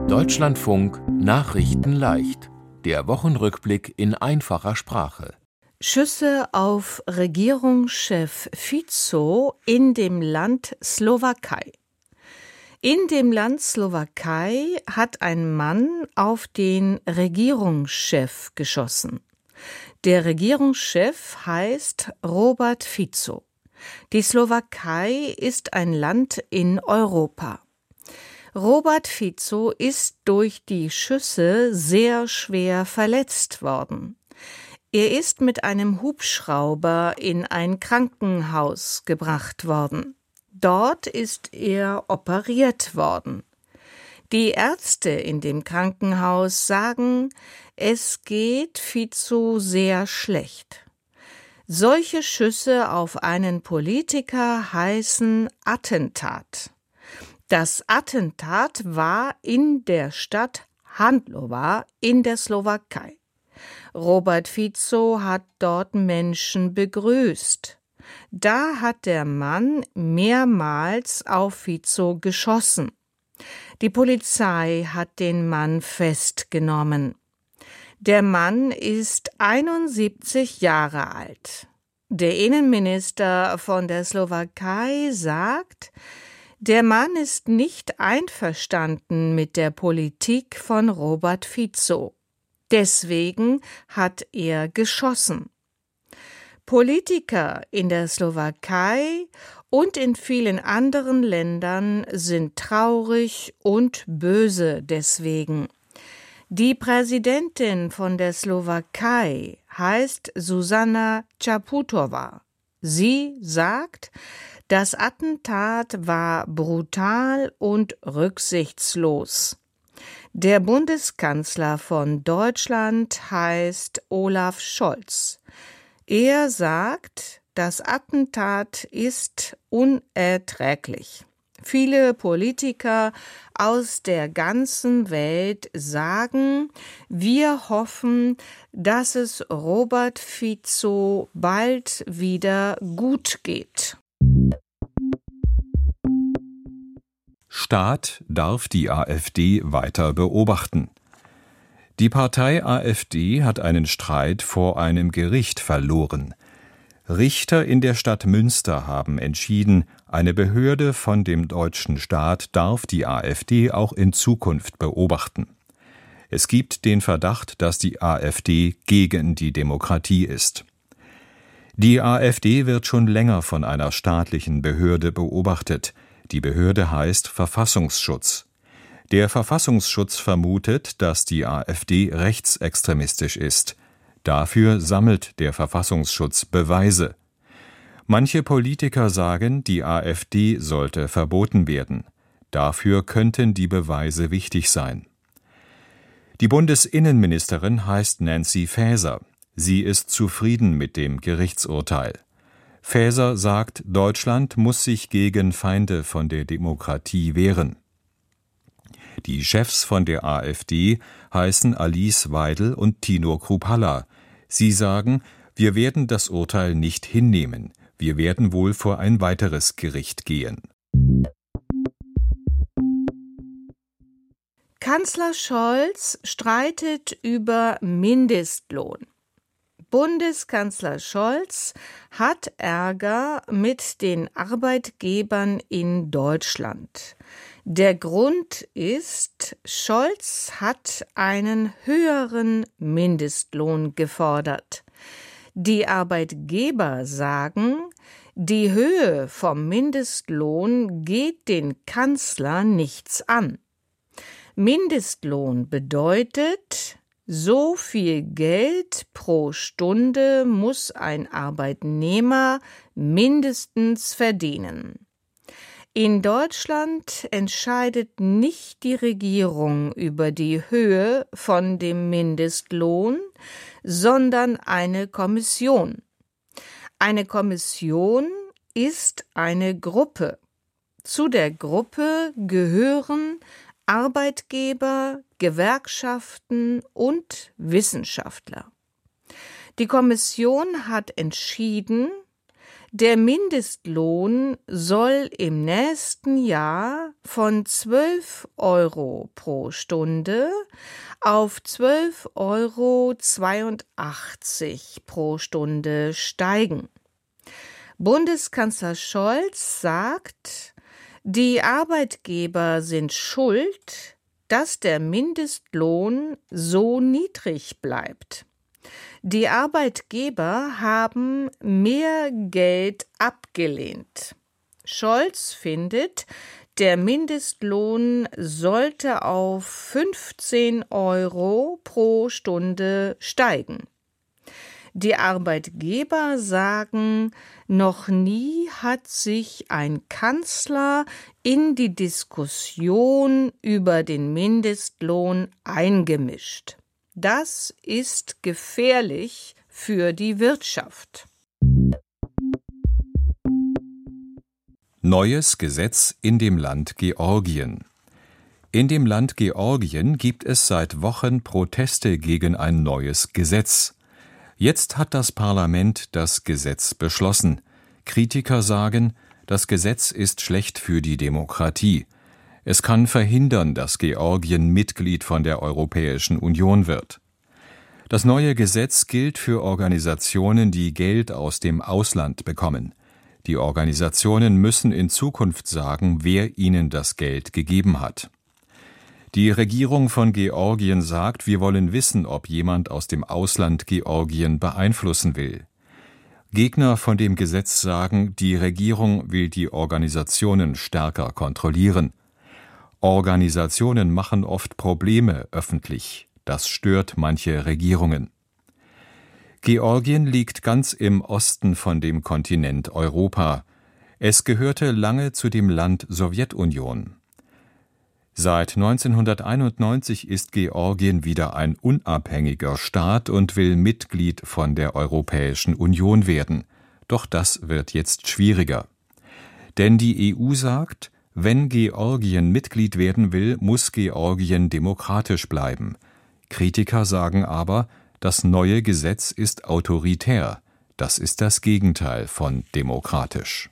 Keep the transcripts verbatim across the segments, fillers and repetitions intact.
Deutschlandfunk Nachrichten leicht. Der Wochenrückblick in einfacher Sprache. Schüsse auf Regierungschef Fico in dem Land Slowakei. In dem Land Slowakei hat ein Mann auf den Regierungschef geschossen. Der Regierungschef heißt Robert Fico. Die Slowakei ist ein Land in Europa. Robert Fico ist durch die Schüsse sehr schwer verletzt worden. Er ist mit einem Hubschrauber in ein Krankenhaus gebracht worden. Dort ist er operiert worden. Die Ärzte in dem Krankenhaus sagen, es geht Fico sehr schlecht. Solche Schüsse auf einen Politiker heißen Attentat. Das Attentat war in der Stadt Handlowa in der Slowakei. Robert Fico hat dort Menschen begrüßt. Da hat der Mann mehrmals auf Fico geschossen. Die Polizei hat den Mann festgenommen. Der Mann ist einundsiebzig Jahre alt. Der Innenminister von der Slowakei sagt, der Mann ist nicht einverstanden mit der Politik von Robert Fico. Deswegen hat er geschossen. Politiker in der Slowakei und in vielen anderen Ländern sind traurig und böse deswegen. Die Präsidentin von der Slowakei heißt Zuzana Čaputová. Sie sagt, das Attentat war brutal und rücksichtslos. Der Bundeskanzler von Deutschland heißt Olaf Scholz. Er sagt, das Attentat ist unerträglich. Viele Politiker aus der ganzen Welt sagen, wir hoffen, dass es Robert Fico bald wieder gut geht. Staat darf die AfD weiter beobachten. Die Partei AfD hat einen Streit vor einem Gericht verloren. Richter in der Stadt Münster haben entschieden, eine Behörde von dem deutschen Staat darf die AfD auch in Zukunft beobachten. Es gibt den Verdacht, dass die AfD gegen die Demokratie ist. Die AfD wird schon länger von einer staatlichen Behörde beobachtet. Die Behörde heißt Verfassungsschutz. Der Verfassungsschutz vermutet, dass die AfD rechtsextremistisch ist. Dafür sammelt der Verfassungsschutz Beweise. Manche Politiker sagen, die AfD sollte verboten werden. Dafür könnten die Beweise wichtig sein. Die Bundesinnenministerin heißt Nancy Faeser. Sie ist zufrieden mit dem Gerichtsurteil. Faeser sagt, Deutschland muss sich gegen Feinde von der Demokratie wehren. Die Chefs von der AfD heißen Alice Weidel und Tino Kruppalla. Sie sagen, wir werden das Urteil nicht hinnehmen. Wir werden wohl vor ein weiteres Gericht gehen. Kanzler Scholz streitet über Mindestlohn. Bundeskanzler Scholz hat Ärger mit den Arbeitgebern in Deutschland. Der Grund ist, Scholz hat einen höheren Mindestlohn gefordert. Die Arbeitgeber sagen, die Höhe vom Mindestlohn geht den Kanzler nichts an. Mindestlohn bedeutet, so viel Geld pro Stunde muss ein Arbeitnehmer mindestens verdienen. In Deutschland entscheidet nicht die Regierung über die Höhe von dem Mindestlohn, sondern eine Kommission. Eine Kommission ist eine Gruppe. Zu der Gruppe gehören Arbeitgeber, Gewerkschaften und Wissenschaftler. Die Kommission hat entschieden, Der Mindestlohn soll im nächsten Jahr von zwölf Euro pro Stunde auf zwölf Euro zweiundachtzig pro Stunde steigen. Bundeskanzler Scholz sagt, die Arbeitgeber sind schuld, dass der Mindestlohn so niedrig bleibt. Die Arbeitgeber haben mehr Geld abgelehnt. Scholz findet, der Mindestlohn sollte auf fünfzehn Euro pro Stunde steigen. Die Arbeitgeber sagen, noch nie hat sich ein Kanzler in die Diskussion über den Mindestlohn eingemischt. Das ist gefährlich für die Wirtschaft. Neues Gesetz in dem Land Georgien. In dem Land Georgien gibt es seit Wochen Proteste gegen ein neues Gesetz. Jetzt hat das Parlament das Gesetz beschlossen. Kritiker sagen, das Gesetz ist schlecht für die Demokratie. Es kann verhindern, dass Georgien Mitglied von der Europäischen Union wird. Das neue Gesetz gilt für Organisationen, die Geld aus dem Ausland bekommen. Die Organisationen müssen in Zukunft sagen, wer ihnen das Geld gegeben hat. Die Regierung von Georgien sagt, wir wollen wissen, ob jemand aus dem Ausland Georgien beeinflussen will. Gegner von dem Gesetz sagen, die Regierung will die Organisationen stärker kontrollieren. Organisationen machen oft Probleme öffentlich. Das stört manche Regierungen. Georgien liegt ganz im Osten von dem Kontinent Europa. Es gehörte lange zu dem Land Sowjetunion. Seit neunzehnhunderteinundneunzig ist Georgien wieder ein unabhängiger Staat und will Mitglied von der Europäischen Union werden. Doch das wird jetzt schwieriger. Denn die E U sagt, wenn Georgien Mitglied werden will, muss Georgien demokratisch bleiben. Kritiker sagen aber, das neue Gesetz ist autoritär. Das ist das Gegenteil von demokratisch.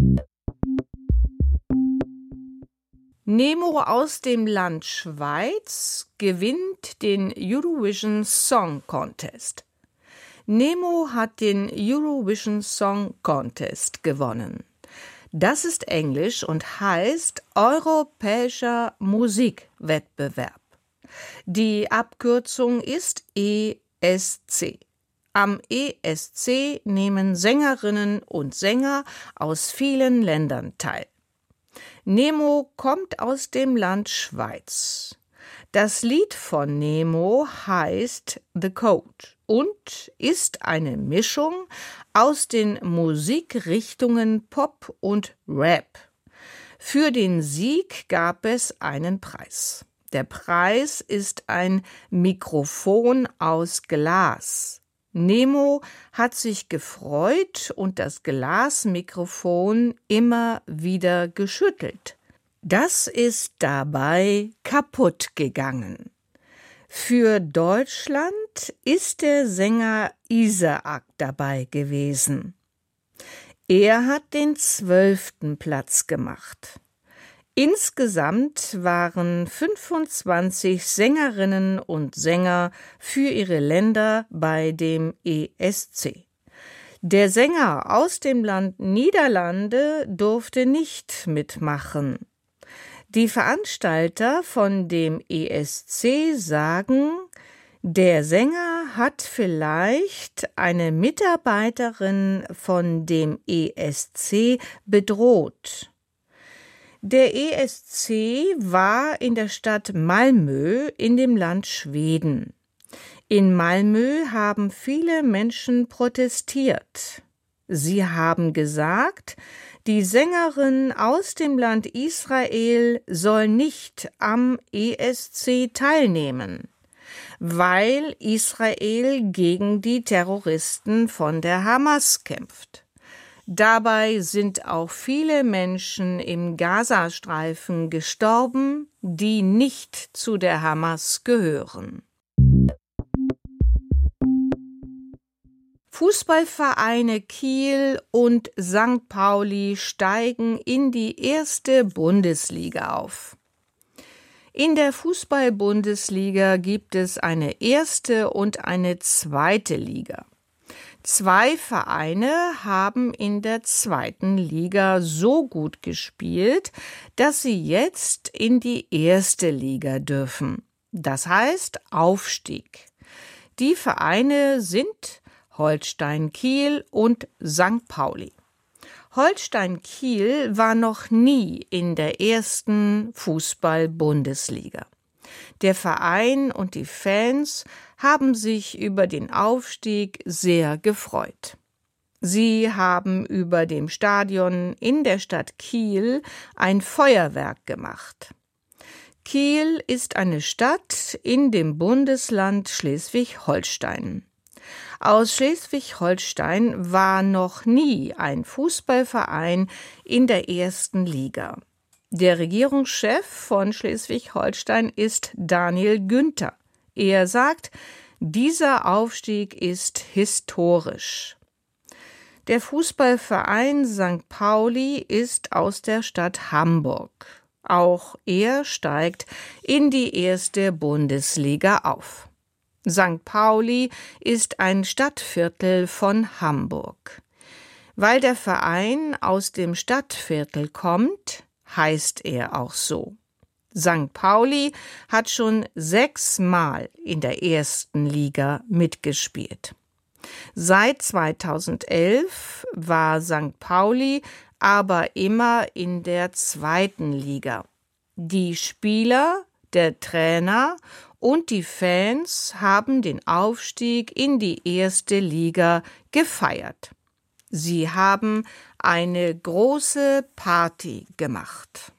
Nemo aus dem Land Schweiz gewinnt den Eurovision Song Contest. Nemo hat den Eurovision Song Contest gewonnen. Das ist Englisch und heißt Europäischer Musikwettbewerb. Die Abkürzung ist E S C. Am E S C nehmen Sängerinnen und Sänger aus vielen Ländern teil. Nemo kommt aus dem Land Schweiz. Das Lied von Nemo heißt The Code und ist eine Mischung aus den Musikrichtungen Pop und Rap. Für den Sieg gab es einen Preis. Der Preis ist ein Mikrofon aus Glas. Nemo hat sich gefreut und das Glasmikrofon immer wieder geschüttelt. Das ist dabei kaputt gegangen. Für Deutschland ist der Sänger Isaak dabei gewesen. Er hat den zwölften Platz gemacht. Insgesamt waren fünfundzwanzig Sängerinnen und Sänger für ihre Länder bei dem E S C. Der Sänger aus dem Land Niederlande durfte nicht mitmachen. Die Veranstalter von dem E S C sagen, der Sänger hat vielleicht eine Mitarbeiterin von dem E S C bedroht. Der E S C war in der Stadt Malmö in dem Land Schweden. In Malmö haben viele Menschen protestiert. Sie haben gesagt, die Sängerin aus dem Land Israel soll nicht am E S C teilnehmen, weil Israel gegen die Terroristen von der Hamas kämpft. Dabei sind auch viele Menschen im Gazastreifen gestorben, die nicht zu der Hamas gehören. Fußballvereine Kiel und Sankt Pauli steigen in die erste Bundesliga auf. In der Fußball-Bundesliga gibt es eine erste und eine zweite Liga. Zwei Vereine haben in der zweiten Liga so gut gespielt, dass sie jetzt in die erste Liga dürfen. Das heißt Aufstieg. Die Vereine sind Holstein Kiel und Sankt Pauli. Holstein Kiel war noch nie in der ersten Fußball-Bundesliga. Der Verein und die Fans haben sich über den Aufstieg sehr gefreut. Sie haben über dem Stadion in der Stadt Kiel ein Feuerwerk gemacht. Kiel ist eine Stadt in dem Bundesland Schleswig-Holstein. Aus Schleswig-Holstein war noch nie ein Fußballverein in der ersten Liga. Der Regierungschef von Schleswig-Holstein ist Daniel Günther. Er sagt, dieser Aufstieg ist historisch. Der Fußballverein Sankt Pauli ist aus der Stadt Hamburg. Auch er steigt in die erste Bundesliga auf. Sankt Pauli ist ein Stadtviertel von Hamburg. Weil der Verein aus dem Stadtviertel kommt, heißt er auch so. Sankt Pauli hat schon sechsmal in der ersten Liga mitgespielt. Seit zweitausendelf war Sankt Pauli aber immer in der zweiten Liga. Die Spieler, der Trainer und die Fans haben den Aufstieg in die erste Liga gefeiert. Sie haben eine große Party gemacht.